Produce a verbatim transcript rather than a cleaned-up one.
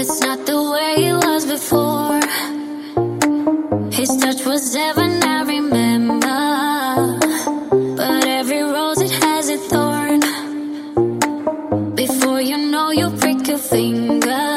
It's not the way it was before. His touch was heaven, I remember. But every rose, it has a thorn. Before you know, you prick your finger.